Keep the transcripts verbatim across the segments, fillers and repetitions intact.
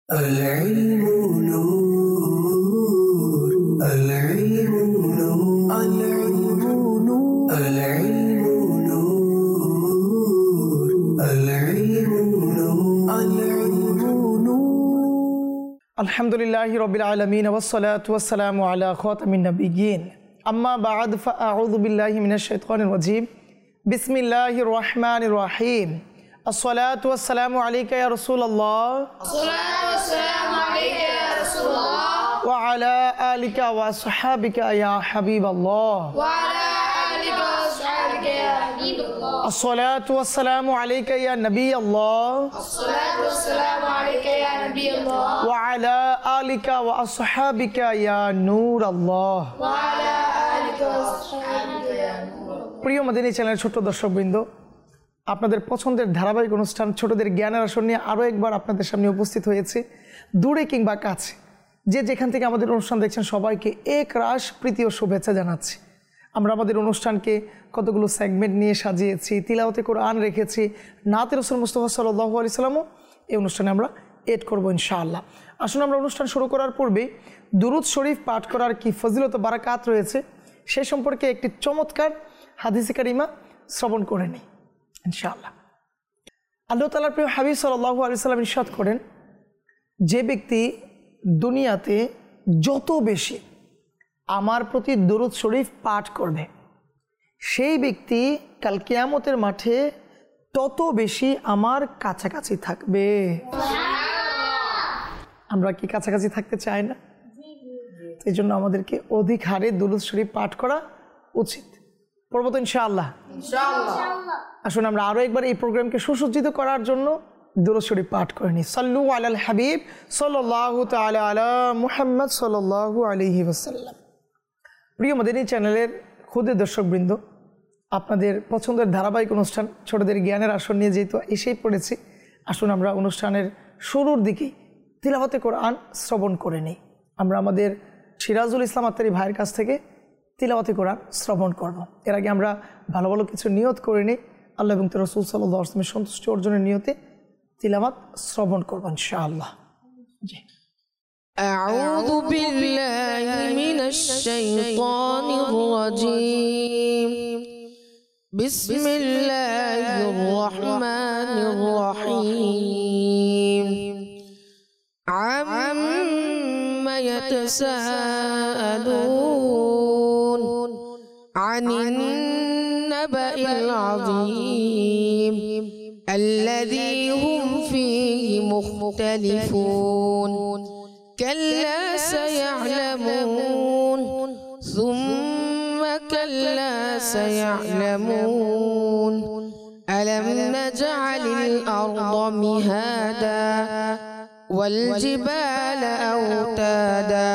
العلم نور العلم نور العلم نور العلم نور العلم نور العلم نور الحمد لله رب العالمين والصلاة والسلام على خاتم النبيين أما بعد فأعوذ بالله من الشيطان الرجيم بسم الله الرحمن الرحيم الصلاة والسلام عليك يا رسول الله الصلاة والسلام عليك يا رسول الله وعلى آلك وصحابك يا حبيب الله وعلى آلك وأصحابك يا حبيب الله الصلاة والسلام عليك يا نبي الله الصلاة والسلام عليك يا نبي الله وعلى آلك وأصحابك يا نور الله وعلى آلك وأصحابك يا نور الله প্রিয় মদিনী চ্যানেলের ছোট্ট দর্শকবৃন্দ, আপনাদের পছন্দের ধারাবাহিক অনুষ্ঠান ছোটদের জ্ঞানের আসর নিয়ে আরও একবার আপনাদের সামনে উপস্থিত হয়েছে। দূরে কিংবা কাছে যে যেখান থেকে আমাদের অনুষ্ঠান দেখছেন সবাইকে এক রাশ প্রীতি ও শুভেচ্ছা জানাচ্ছি। আমরা আমাদের অনুষ্ঠানকে কতগুলো সেগমেন্ট নিয়ে সাজিয়েছি, তিলাওয়াতে কোরআন রেখেছি, নাতে রাসূল মুস্তাফা সাল্লাল্লাহু আলাইহি সাল্লামও এই অনুষ্ঠানে আমরা এড করবো ইনশাআল্লাহ। আসুন আমরা অনুষ্ঠান শুরু করার পূর্বে দুরূদ শরীফ পাঠ করার কি ফজিলত ও বারাকাত রয়েছে সে সম্পর্কে একটি চমৎকার হাদিসে কারিমা শ্রবণ করে নিই ইনশাআল্লাহ। আল্লাহ তাআলার প্রিয় হাবিব সাল্লাল্লাহু আলাইহি সাল্লাম ইরশাদ করেন, যে ব্যক্তি দুনিয়াতে যত বেশি আমার প্রতি দুরূদ শরীফ পাঠ করবে সেই ব্যক্তি কাল কিয়ামতের মাঠে তত বেশি আমার কাছাকাছি থাকবে। আমরা কি কাছাকাছি থাকতে চাই না? এই জন্য আমাদেরকে অধিক হারে দুরূদ শরীফ পাঠ করা উচিত। পড়ব তো ইনশাআল্লাহ। আসুন আমরা আরও একবার এই প্রোগ্রামকে সুসজ্জিত করার জন্য দুরূদ শরীফ পাঠ করে নিই। সাল্লু আলাল হাবিব সাল্লাল্লাহু তাআলা আলা মুহাম্মদ সাল্লাল্লাহু আলাইহি ওয়াসাল্লাম। প্রিয় মদিনী চ্যানেলের ক্ষুদে দর্শকবৃন্দ, আপনাদের পছন্দের ধারাবাহিক অনুষ্ঠান ছোটদের জ্ঞানের আসর নিয়ে যেহেতু এসেই পড়েছি, আসুন আমরা অনুষ্ঠানের শুরুর দিকেই তিলাওয়াতে কোরআন শ্রবণ করে নিই। আমরা আমাদের সিরাজুল ইসলাম আত্তারি ভাইয়ের কাছ থেকে তিলাওয়াতে কোরআন শ্রবণ করব। এর আগে আমরা ভালো ভালো কিছু নিয়ত করে নিই, আল্লাহ এবং তার রাসূল সাল্লাল্লাহু আলাইহি ওয়াসাল্লামের সন্তুষ্টি অর্জনের নিয়তে তিলাওয়াত শ্রবণ করব ইনশাআল্লাহ। জি। أعوذ بالله من الشيطان الرجيم بسم الله الرحمن الرحيم عما يتساءلون عن النبأ العظيم الذي هم فيه مختلفون كلا سيعلمون ثم كلا سيعلمون ألم نجعل الأرض مهادا والجبال أوتادا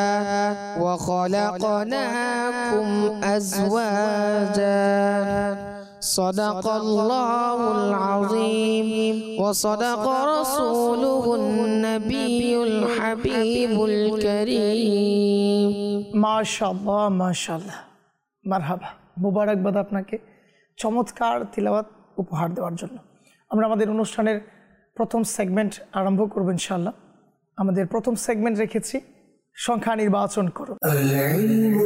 وخلقناكم أزواجا صدق الله العظيم وصدق رسوله النبي الحبيب الكريم মাশাআল্লাহ মাশাআল্লাহ, মারহাবা, মুবারকবাদ আপনাকে চমৎকার তিলাওয়াত উপহার দেওয়ার জন্য। আমরা আমাদের অনুষ্ঠানের প্রথম সেগমেন্ট আরম্ভ করব ইনশাআল্লাহ। আমাদের প্রথম সেগমেন্ট রেখেছি সংখ্যা নির্বাচন করুন। العلم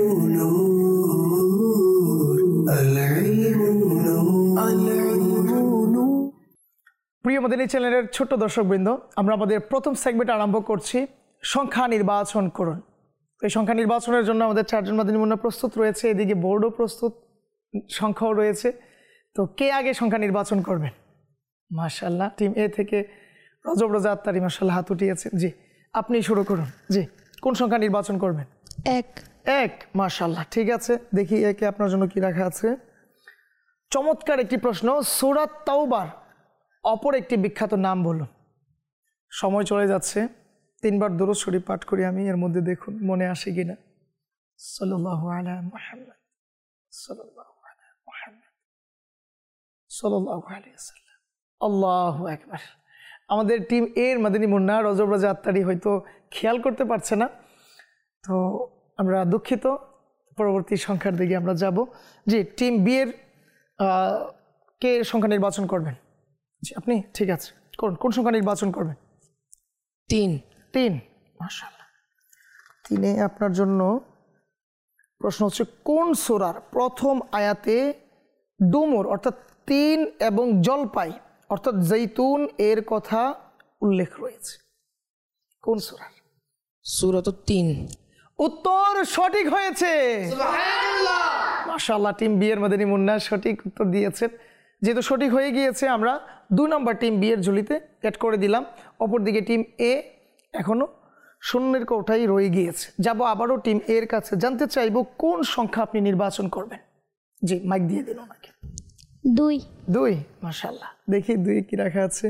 نور العلم نور العلم نور প্রিয় মদিনী চ্যানেলের ছোট্ট দর্শকবৃন্দ, আমরা আমাদের প্রথম সেগমেন্ট আরম্ভ করছি সংখ্যা নির্বাচন করুন। এই সংখ্যা নির্বাচনের জন্য আমাদের চারজন মদিনী মুন্না প্রস্তুত রয়েছে, এদিকে বোর্ডও প্রস্তুত, সংখ্যাও রয়েছে। তো কে আগে সংখ্যা নির্বাচন করবেন? মাশাআল্লাহ, টিম এ থেকে রজব রাজা আত্তারি মাশাআল্লাহ হাত উঠিয়েছেন। জি, আপনি শুরু করুন। জি, কোন সংখ্যা নির্বাচন করবেন? এক। এক, মাশাআল্লাহ, ঠিক আছে। দেখি একে আপনার জন্য কি রাখা আছে। চমৎকার একটি প্রশ্ন, সূরা তাওবার অপর একটি বিখ্যাত নাম বলুন। সময় চলে যাচ্ছে, তিনবার দুরূদ শরীফ পাঠ করি আমি, এর মধ্যে দেখুন মনে আসে কিনা। সাল্লাল্লাহু আলা মুহাম্মদ সাল্লাল্লাহু আলা মুহাম্মদ সাল্লাল্লাহু আলাইহি ওয়াসাল্লাম। আল্লাহু আকবার। আমাদের টিম এর মদিনী মুন্না রজব রাজা আত্তারি হয়তো খেয়াল করতে পারছে না, তো আমরা দুঃখিত। পরবর্তী সংখ্যার দিকে আমরা যাব। জি, টিম বি এর কে সংখ্যা নির্বাচন করবেন? জি, আপনি? ঠিক আছে, করুন। কোন সংখ্যা নির্বাচন করবেন? তিন। তিন। মাশাআল্লাহ, তিনে আপনার জন্য প্রশ্ন হচ্ছে কোন সূরার প্রথম আয়াতে ডুমুর অর্থাৎ তিন এবং জলপাই অর্থাৎ জৈতুন এর কথা উল্লেখ রয়েছে? কোন সূরার? সূরাতুত তিন। উত্তর সঠিক হয়েছে, সুবহানাল্লাহ। মাশাআল্লাহ, টিম বি এর মাদানী মুন্না সঠিক উত্তর দিয়েছেন। যেহেতু সঠিক হয়ে গিয়েছে, আমরা দুই নম্বর টিম বি এর ঝুলিতে অ্যাড করে দিলাম। অপরদিকে টিম এ এখনো শূন্যের কোঠায় রয়ে গিয়েছে। যাব আবারও টিম এর কাছে, জানতে চাইব কোন সংখ্যা আপনি নির্বাচন করবেন। জি, মাইক দিয়ে দিন ওনাকে। দুই। দুই। মাশাআল্লাহ, দেখি দুই কি রাখা আছে।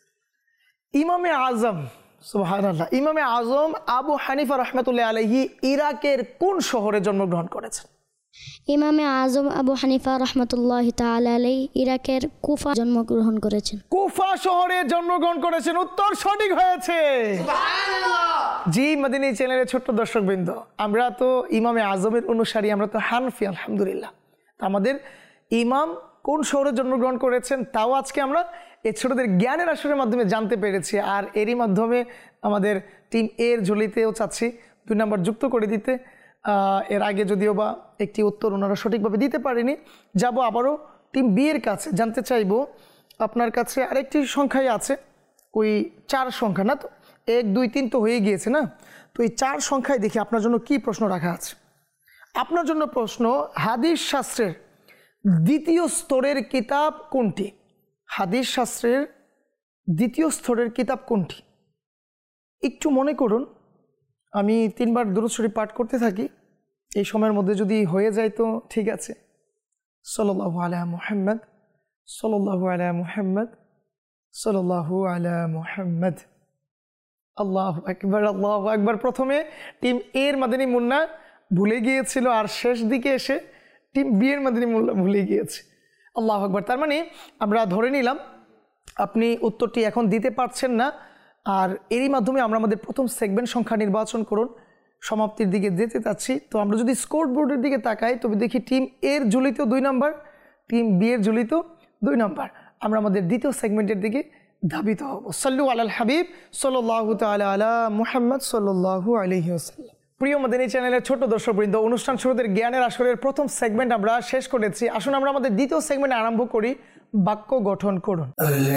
ইমামে আজম, সুবহানাল্লাহ, ইমামে আজম আবু হানিফা রাহমাতুল্লাহ আলাইহি ইরাকের কোন শহরে জন্মগ্রহণ করেছেন? ইমামে আজম আবু হানিফা রহমতুল্লাহ তাআলা আলাইহি ইরাকের কুফা জন্মগ্রহণ করেছেন। কুফা শহরে জন্মগ্রহণ করেছেন, উত্তর সঠিক হয়েছে, সুবহানাল্লাহ। জি, মদিনী চ্যানেলের ছোট্ট দর্শকবৃন্দ, আমরা তো ইমামে আজমের অনুসারী, আমরা তো হানফি আলহামদুলিল্লাহ। আমাদের ইমাম কোন শহরে জন্মগ্রহণ করেছেন তাও আজকে আমরা এই ছোটদের জ্ঞানের আসরের মাধ্যমে জানতে পেরেছি। আর এরই মাধ্যমে আমাদের টিম এর ঝুলিতেও চাচ্ছি দুই নাম্বার যুক্ত করে দিতে। এর আগে যদিও বা একটি উত্তর ওনারা সঠিকভাবে দিতে পারেনি। যাব আবারও টিম বি এর কাছে, জানতে চাইব আপনার কাছে আরেকটি সংখ্যাই আছে, ওই চার সংখ্যা না? তো এক দুই তিন তো হয়ে গিয়েছে না? তো এই চার সংখ্যায় দেখি আপনার জন্য কি প্রশ্ন রাখা আছে। আপনার জন্য প্রশ্ন, হাদিস শাস্ত্রের দ্বিতীয় স্তরের কিতাব কোনটি? হাদিস শাস্ত্রের দ্বিতীয় স্তরের কিতাব কোনটি? একটু মনে করুন, আমি তিনবার দুরূদ শরীফ পাঠ করতে থাকি, এই সময়ের মধ্যে যদি হয়ে যায় তো ঠিক আছে। সাল্লাল্লাহু আলা মুহাম্মদ, সাল্লাল্লাহু আলা মুহাম্মদ, সাল্লাল্লাহু আলা মুহাম্মদ। আল্লাহু আকবার, আল্লাহু আকবার। প্রথমে টিম এ এর মাদানী মুন্না ভুলে গিয়েছিল, আর শেষ দিকে এসে টিম বি এর মাদানী মুন্না ভুলে গিয়েছে। আল্লাহু আকবার। তার মানে আমরা ধরে নিলাম আপনি উত্তরটি এখন দিতে পারছেন না, আর এরই মাধ্যমে আমরা আমাদের প্রথম সেগমেন্ট সংখ্যা নির্বাচন করুন। সমাপ্তির দিকে যেতে চাচ্ছি। তো আমরা যদি স্কোর বোর্ডের দিকে তাকাই তবে দেখি টিম এর ঝুলিতেও দুই নাম্বার, টিম বি এর ঝুলিতেও দুই নাম্বার। আমরা আমাদের দ্বিতীয় সেগমেন্টের দিকে ধাবিত হব। সাল্লু আলাল হাবিব সাল্লাল্লাহু তাআলা আলা মুহাম্মদ সাল্লাল্লাহু আলাইহি ওয়াসাল্লাম। প্রিয় মদিনী চ্যানেলের ছোট দর্শকবৃন্দ, অনুষ্ঠান শুরুদের জ্ঞানের আসরের প্রথম সেগমেন্ট আমরা শেষ করেছি। আসুন আমরা আমাদের দ্বিতীয় সেগমেন্ট আরম্ভ করি, বাক্য গঠন করুন।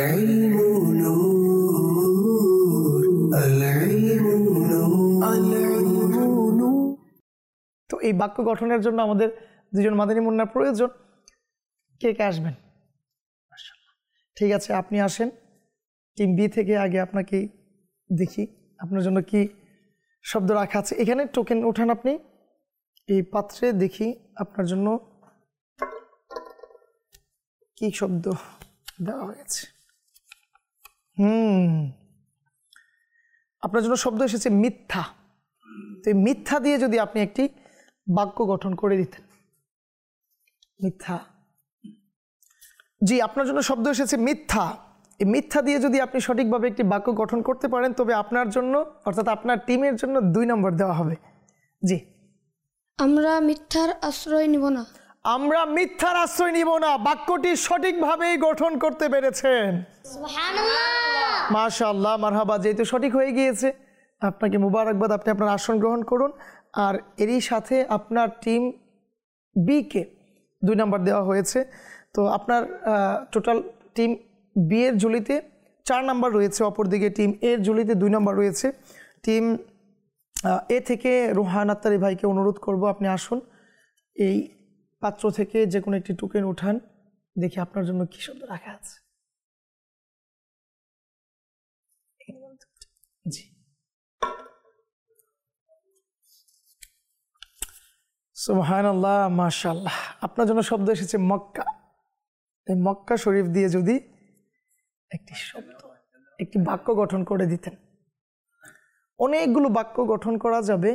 তো এই বাক্য গঠনের জন্য আমাদের দুজন মাদানী মুন্নার প্রয়োজন। কে কে আসবেন? ঠিক আছে, আপনি আসেন। টিম বি থেকে আগে আপনাকে দেখি আপনার জন্য কি শব্দ রাখা আছে। এখানে টোকেন ওঠান আপনি, এই পাত্রে দেখি আপনার জন্য কি শব্দ দেওয়া হয়েছে। হুম আপনার জন্য শব্দ এসেছে মিথ্যা। তো এই মিথ্যা দিয়ে যদি আপনি একটি বাক্য গঠন করে দিতেন। মিথ্যা, জি, আপনার জন্য শব্দ এসেছে মিথ্যা। এই মিথ্যা দিয়ে যদি আপনি সঠিকভাবে একটি বাক্য গঠন করতে পারেন তবে আপনার জন্য অর্থাৎ আপনার টিমের জন্য দুই নম্বর দেওয়া হবে। জি, আমরা মিথ্যার আশ্রয় নিব না। আমরা মিথ্যার আশ্রয় নিব না। বাক্যটি সঠিকভাবেই গঠন করতে পেরেছেন, সুবহানাল্লাহ। মাশাআল্লাহ, মারহাবা। যেহেতু সঠিক হয়ে গিয়েছে আপনাকে মুবারকবাদ, আপনি আপনার আসন গ্রহণ করুন। আর এরই সাথে আপনার টিম বি কে দুই নম্বর দেওয়া হয়েছে। তো আপনার টোটাল টিম বি এর ঝুলিতে চার নাম্বার রয়েছে, অপরদিকে টিম এর ঝুলিতে দুই নম্বর রয়েছে। টিম এ থেকে রোহান আত্তারি ভাইকে অনুরোধ করব আপনি আসুন, এই পাত্র থেকে যে কোনো একটি টোকেন উঠান, দেখি আপনার জন্য কি শব্দ রাখা আছে। জি, সুবহানাল্লাহ, মাশাআল্লাহ। আপনার জন্য শব্দ এসেছে মক্কা। এই মক্কা শরীফ দিয়ে যদি একটি শব্দ একটি বাক্য গঠন করে দিতেন। অনেকগুলো বাক্য গঠন করা যাবে।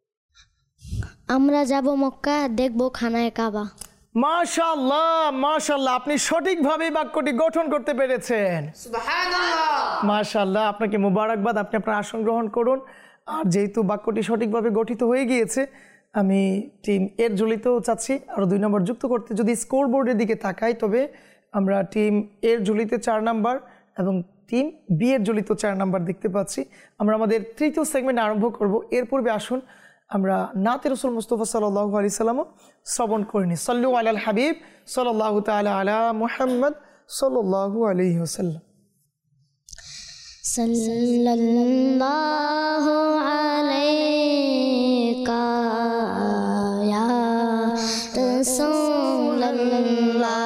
আমরা যাব মক্কা, দেখব খানায় কাবা। মাশাআল্লাহ, মাশাআল্লাহ, আপনি সঠিকভাবে বাক্যটি গঠন করতে পেরেছেন, সুবহানাল্লাহ, মাশাআল্লাহ। আপনাকে মুবারকবাদ, আপনি আপনার আসন গ্রহণ করুন। আর যেহেতু বাক্যটি সঠিকভাবে গঠিত হয়ে গিয়েছে, আমি টিম এর ঝুলিতেও চাচ্ছি আরও দুই নম্বর যুক্ত করতে। যদি স্কোর বোর্ডের দিকে তাকাই তবে আমরা টিম এর ঝুলিতে চার নাম্বার এবং তিন, বিয়ের জ্বলিত চার নাম্বার দেখতে পাচ্ছি। আমরা আমাদের তৃতীয় সেগমেন্ট আরম্ভ করব। এর পূর্বে আসুন আমরা নাতে রাসূল মুস্তাফা সাল্লাল্লাহু আলাইহি সাল্লাম শ্রবণ করে নিই। সাল্লু আলাল হাবিব সাল্লাল্লাহু তাআলা আলা মুহাম্মদ সাল্লাল্লাহু আলাইহি ওয়াসাল্লাম। সাল্লাল্লাহু আলাইকা ইয়া রাসূলুল্লাহ,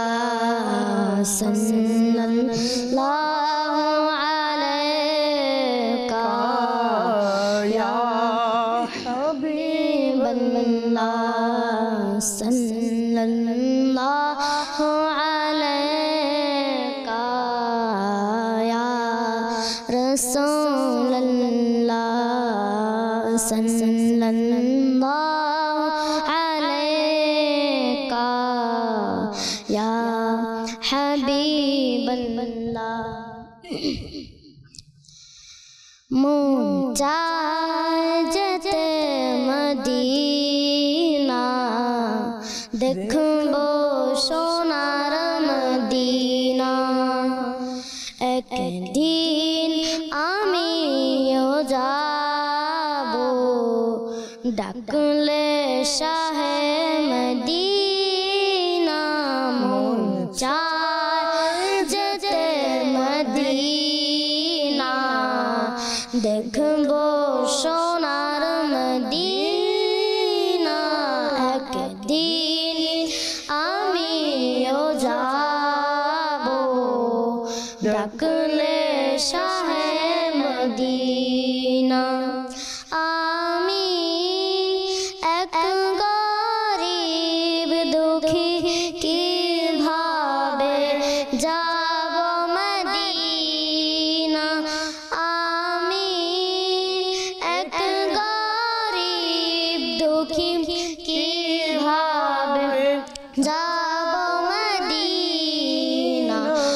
সাল্লাল্লাহু আলাইকা ইয়া হাবিবাল্লাহ, সাল্লাল্লাহু আলাইকা ইয়া রাসূলুল্লাহ, সাল্লাল্লাহু আলাইকা ইয়া হাবিবাল্লাহ। মন চায় যেতে মদিনা, দেখবো সোনার মদিনা। একদিন আমিও যাবো, ডাকলে শাহে মদিনা। মন চায় যেতে মদিনা, দেখবো সোনার মদিনা। একদিন আমিও যাবো, ডাকলে শাহে মদিনা। আমি এক গরিব দুঃখী, কিভাবে যাব মদিনা। আমি এক গরিব দুঃখী, কিভাবে যাব মদিনা।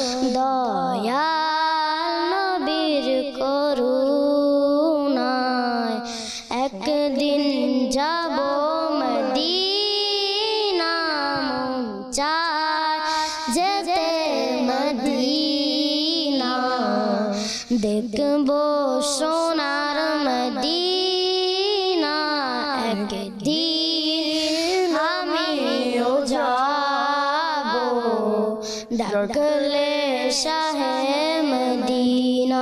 দয়াল নবীর করুণায় একদিন যাব মদিনা। মন চায় যেতে মদিনা, দেখবো সোনার মদিনা। একদিন আমিও যাবো, ডাকলে শাহে মদিনা।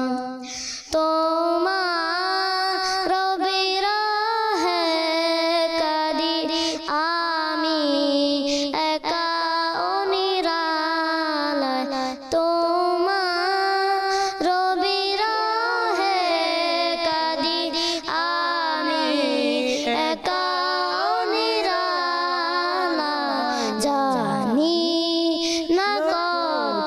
তোমার বিরহে কাঁদি আমি একা অনিরালায়। তোমার বিরহে কাঁদি আমি একা অনিরালায়। জানি না কত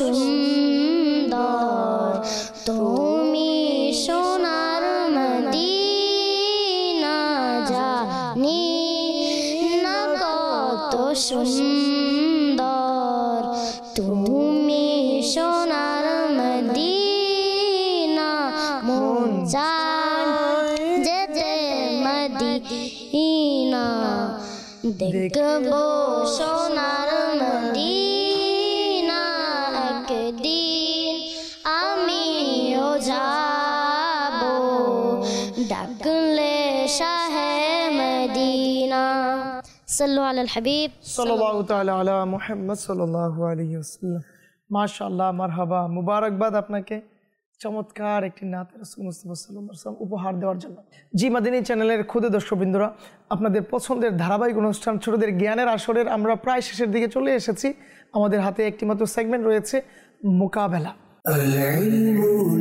সুন্দর তুমি সোনার মদিনা। জানি না কত সুন্দর তুমি সোনার মদিনা। মন চায় যেতে মদিনা, দেখবো সোনার মদিনা। একদিন আমিও যাবো, ডাকলে শাহে মদিনা। সাল্লু আলাল হাবিব সাল্লাল্লাহু তাআলা আলা মুহাম্মদ সাল্লাল্লাহু আলাইহি ওয়াসাল্লাম। মাশাআল্লাহ, মারহাবা, মুবারকবাদ আপনাকে চমৎকার একটি নাতে রাসূল মুস্তাফা সাল্লাল্লাহু আলাইহি ওয়াসাল্লাম উপহার দেওয়ার জন্য। জি মাদিনী চ্যানেলের ক্ষুদে দর্শকবৃন্দরা, আপনাদের পছন্দের ধারাবাহিক অনুষ্ঠান ছোটদের জ্ঞানের আসরের আমরা প্রায় শেষের দিকে চলে এসেছি। আমাদের হাতে একটি মাত্র সেগমেন্ট রয়েছে, মোকাবেলা। العلم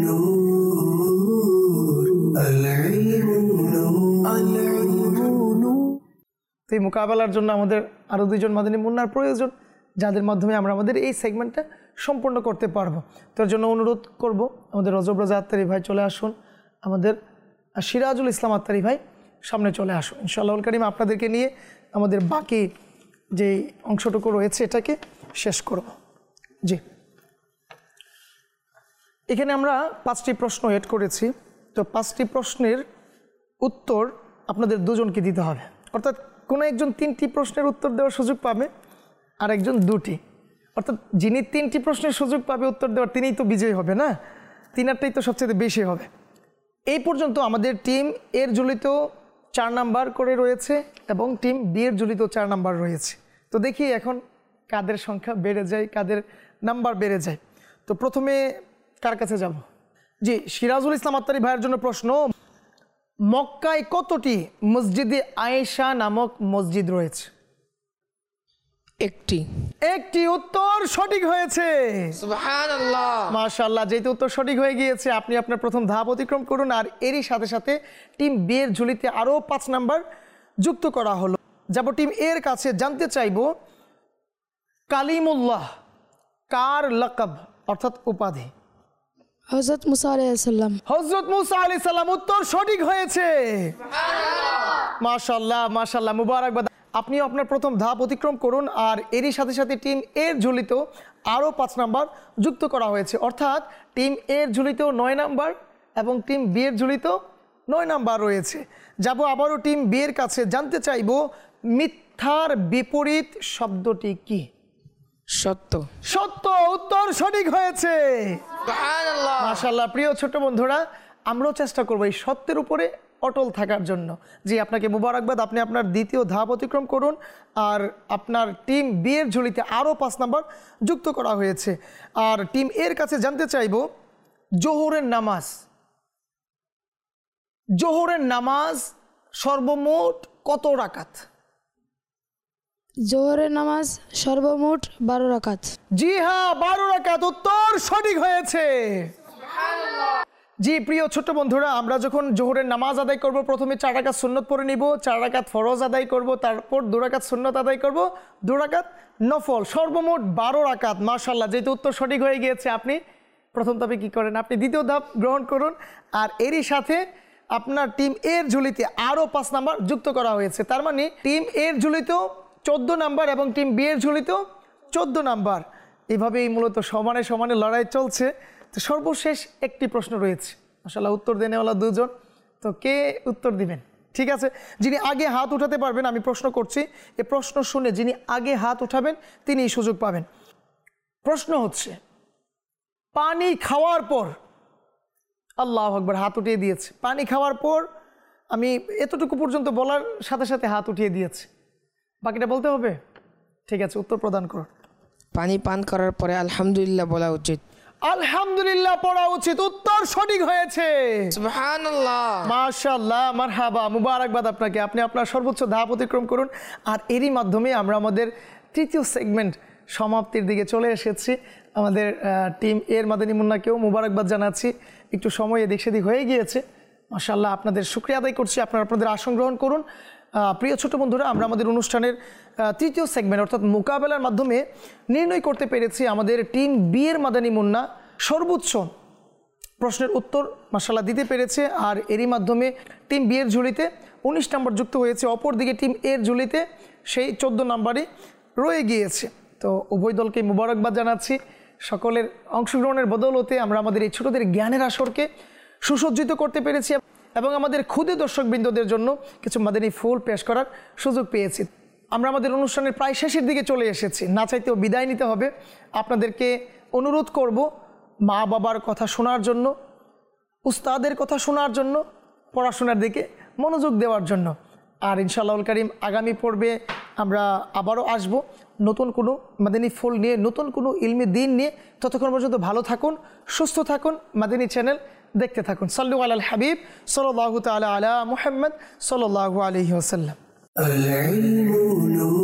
نور العلم نور العلم نور। তো এই মোকাবেলার জন্য আমাদের আরও দুইজন মাদিনী মুন্নার প্রয়োজন, যাদের মাধ্যমে আমরা আমাদের এই সেগমেন্টটা সম্পূর্ণ করতে পারবো। তার জন্য অনুরোধ করব, আমাদের রজব রাজা আত্তারি ভাই চলে আসুন, আমাদের সিরাজুল ইসলাম আত্তারি ভাই সামনে চলে আসুন। ইনশাআল্লাহুল কারীম আপনাদেরকে নিয়ে আমাদের বাকি যে অংশটুকু রয়েছে এটাকে শেষ করব। জি, এখানে আমরা পাঁচটি প্রশ্ন এড করেছি। তো পাঁচটি প্রশ্নের উত্তর আপনাদের দুজনকে দিতে হবে, অর্থাৎ কোনো একজন তিনটি প্রশ্নের উত্তর দেওয়ার সুযোগ পাবে আর একজন দুটি। অর্থাৎ যিনি তিনটি প্রশ্নের সুযোগ পাবে উত্তর দেওয়ার তিনিই তো বিজয়ী হবে না, তিনারটাই তো সবচেয়ে বেশি হবে। এই পর্যন্ত আমাদের টিম এর ঝুলিত চার নাম্বার করে রয়েছে এবং টিম বি এর ঝুলিত চার নাম্বার রয়েছে। তো দেখি এখন কাদের সংখ্যা বেড়ে যায়, কাদের নাম্বার বেড়ে যায়। তো প্রথমে কার কাছে যাব? জি, সিরাজুল ইসলাম আত্তারি ভাইয়ের জন্য প্রশ্ন, মক্কায় কতটি মসজিদে আয়েশা নামক মসজিদ রয়েছে? একটি। একটি উত্তর সঠিক হয়েছে। সুবহানাল্লাহ, মাশাআল্লাহ। যেহেতু উত্তর সঠিক হয়ে গিয়েছে, আপনি আপনার প্রথম ধাপ অতিক্রম করুন। আর এরই সাথে সাথে টিম বি এর ঝুলিতে আরও পাঁচ নাম্বার যুক্ত করা হলো। যাব টিম এর কাছে, জানতে চাইব কালিমুল্লাহ কার লকব অর্থাৎ উপাধি? হযরত মুসা আলাইহিস সালাম। হযরত মুসা আলাইহিস সালাম, উত্তর সঠিক হয়েছে। মাশাআল্লাহ মাশাআল্লাহ, মুবারকবাদ। আপনিও আপনার প্রথম ধাপ অতিক্রম করুন। আর এরই সাথে সাথে টিম এর ঝুলিত আরও পাঁচ নাম্বার যুক্ত করা হয়েছে, অর্থাৎ টিম এর ঝুলিতেও নয় নাম্বার এবং টিম বি এর ঝুলিতেও নয় নাম্বার রয়েছে। যাব আবারও টিম বি এর কাছে, জানতে চাইব মিথ্যার বিপরীত শব্দটি কি? সত্য। সত্য, উত্তর সঠিক হয়েছে। সুবহানাল্লাহ, মাশাআল্লাহ। প্রিয় ছোট বন্ধুরা, আমরাও চেষ্টা করবো এই সত্যের উপরে অটল থাকার জন্য। জি, আপনাকে মুবারকবাদ। আপনি আপনার দ্বিতীয় ধাপ অতিক্রম করুন। আর আপনার টিম বি এর ঝুলিতে আরও পাঁচ নাম্বার যুক্ত করা হয়েছে। আর টিম এর কাছে জানতে চাইব জোহরের নামাজ জোহরের নামাজ সর্বমোট কত রাকাত? জোহরের নামাজ সর্বমোট বারো রাকাত। জি হ্যাঁ, বারো রাকাত, উত্তর সঠিক হয়েছে। জি, প্রিয় ছোট্ট বন্ধুরা, আমরা যখন জোহরের নামাজ আদায় করব, প্রথমে চার রাকাত সুন্নত পড়ে নিব, চার রাকাত ফরজ আদায় করব, তারপর দু রাকাত সুন্নত আদায় করব, দু রাকাত নফল, সর্বমোট বারো রাকাত। মাশাআল্লাহ, যেহেতু উত্তর সঠিক হয়ে গিয়েছে, আপনি প্রথম ধাপে কি করেন? আপনি দ্বিতীয় ধাপ গ্রহণ করুন। আর এরই সাথে আপনার টিম এর ঝুলিতে আরও পাঁচ নাম্বার যুক্ত করা হয়েছে। তার মানে টিম এর ঝুলিতেও চোদ্দ নাম্বার এবং টিম বি এর ঝুলিতেও চোদ্দ নাম্বার। এভাবেই মূলত সমানে সমানে লড়াই চলছে। তো সর্বশেষ একটি প্রশ্ন রয়েছে, মাশাআল্লাহ উত্তর দেনেওয়ালা দুজন। তো কে উত্তর দিবেন? ঠিক আছে, যিনি আগে হাত উঠাতে পারবেন, আমি প্রশ্ন করছি, এই প্রশ্ন শুনে যিনি আগে হাত উঠাবেন তিনিই সুযোগ পাবেন। প্রশ্ন হচ্ছে, পানি খাওয়ার পর, আল্লাহু আকবার, হাত উঠিয়ে দিয়েছে। পানি খাওয়ার পর, আমি এতটুকু পর্যন্ত বলার সাথে সাথে হাত উঠিয়ে দিয়েছে, বাকিটা বলতে হবে? ঠিক আছে, উত্তর প্রদান করুন। পানি পান করার পরে আলহামদুলিল্লাহ বলা উচিত। আলহামদুলিল্লাহ পড়া উচিত, উত্তর সঠিক হয়েছে। সুবহানাল্লাহ, মাশাআল্লাহ, মারহাবা, মুবারকবাদ আপনাকে। আপনি আপনার সর্বোচ্চ ধাপ অতিক্রম করুন। আর এরই মাধ্যমে আমরা আমাদের তৃতীয় সেগমেন্ট সমাপ্তির দিকে চলে এসেছি। আমাদের টিম এর মাদানী মুন্নাকেও মুবারকবাদ জানাচ্ছি, একটু সময় এদিক সেদিক হয়ে গিয়েছে। মাশাআল্লাহ, আপনাদের শুকরিয়া আদায় করছি। আপনারা আপনাদের আসন গ্রহণ করুন। প্রিয় ছোট বন্ধুরা, আমরা আমাদের অনুষ্ঠানের তৃতীয় সেগমেন্ট অর্থাৎ মোকাবেলার মাধ্যমে নির্ণয় করতে পেরেছি আমাদের টিম বি এর মাদানী মুন্না সর্বোচ্চ প্রশ্নের উত্তর মাশাআল্লাহ দিতে পেরেছে। আর এরই মাধ্যমে টিম বি এর ঝুলিতে উনিশ নম্বর যুক্ত হয়েছে, অপরদিকে টিম এর ঝুলিতে সেই চোদ্দ নম্বরই রয়ে গিয়েছে। তো উভয় দলকে মুবারকবাদ জানাচ্ছি। সকলের অংশগ্রহণের বদৌলতে আমরা আমাদের এই ছোটদের জ্ঞানের আসরকে সুসজ্জিত করতে পেরেছি এবং আমাদের ক্ষুদে দর্শকবৃন্দদের জন্য কিছু মাদানী ফুল পেশ করার সুযোগ পেয়েছি। আমরা আমাদের অনুষ্ঠানের প্রায় শেষের দিকে চলে এসেছি, না চাইতেও বিদায় নিতে হবে। আপনাদেরকে অনুরোধ করব মা বাবার কথা শোনার জন্য, উস্তাদের কথা শোনার জন্য, পড়াশোনার দিকে মনোযোগ দেওয়ার জন্য। আর ইনশাআল্লাহুল কারীম আগামী পর্বে আমরা আবারও আসব নতুন কোনো মাদানী ফুল নিয়ে, নতুন কোনো ইলমি দ্বীন নিয়ে। ততক্ষণ পর্যন্ত ভালো থাকুন, সুস্থ থাকুন, মাদানী চ্যানেল দেখতে থাকুন। সাল্লু আলাল হাবিব সাল্লাল্লাহু তাআলা আলা মুহাম্মদ সাল্লাল্লাহু আলাইহি ওয়াসাল্লাম।